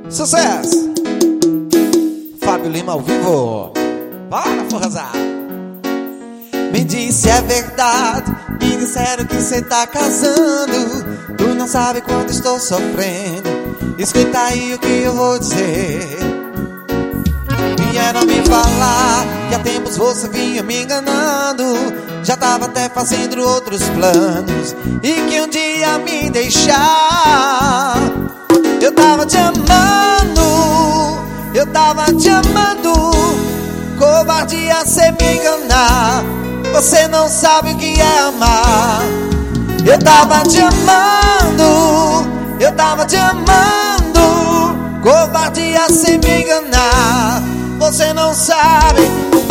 Sucesso! Fábio Lima ao vivo. Bora, forrozar! Me disse é verdade, me disseram que cê tá casando. Tu não sabe quanto estou sofrendo. Escuta aí o que eu vou dizer. Vieram me falar que há tempos você vinha me enganando. Já tava até fazendo outros planos e que um dia me deixar. Eu tava te amando, eu tava te amando. Covardia cê me enganar. Você não sabe o que é amar. Eu tava te amando, eu tava te amando. Covardia cê me enganar. Você não sabe.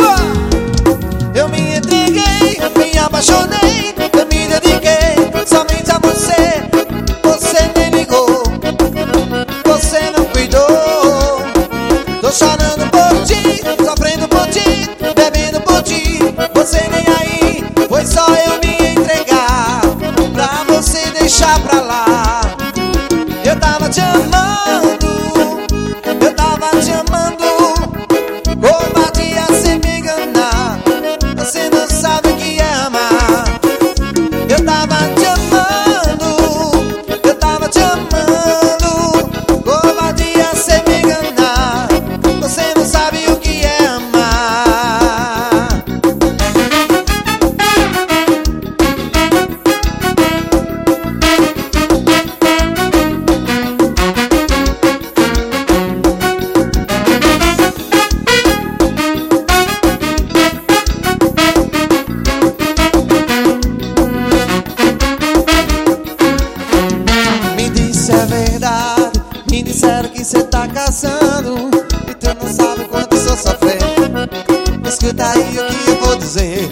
Eu me entreguei, me apaixonei, eu me dediquei somente a você. Você me ligou, você não cuidou. Tô chorando por ti, sofrendo por ti, bebendo por ti. Você nem aí, foi só eu me entregar pra você deixar pra lá. Eu tava te amando, eu tava te amando. Covardia cê me enganar. Você não sabe o que é amar. Eu tava te amando, eu tava te amando. Covardia cê me enganar. Você não sabe o que é amar. Me disse é verdade, me disseram que cê tá casando e tu não sabe quanto eu sou sofrendo. Escuta aí o que eu vou dizer.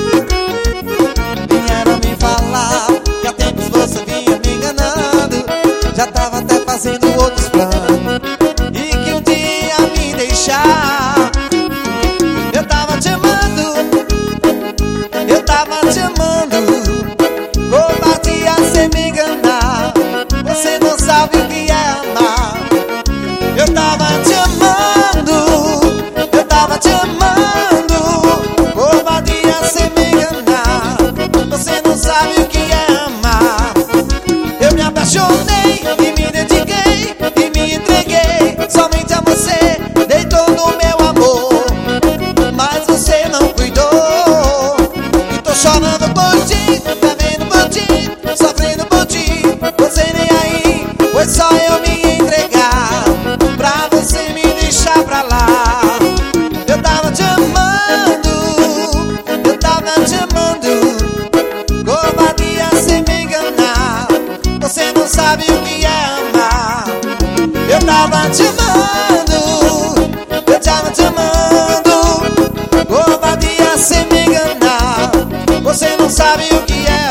Vieram me falar que há tempos você vinha me enganando. Já tava até fazendo outros planos e que um dia me deixar. Eu tava te amando, eu tava te amando. Covardia cê me enganar. Você não sabe o que é amar. Eu tava te amando, eu tava te amando. Covardia cê me enganar. Você não sabe o que é amar. Eu me apaixonei e me dediquei e me entreguei somente a você. Dei todo o meu amor, mas você não cuidou. E tô chorando por ti, bebendo por ti, sofrendo por ti. Você nem aí, foi só eu me entregar pra você me deixar pra lá. Eu tava te amando, eu tava te amando. Covardia cê me enganar. Você não sabe o que é amar. Eu tava te amando, eu tava te amando. Covardia cê me enganar. Você não sabe o que é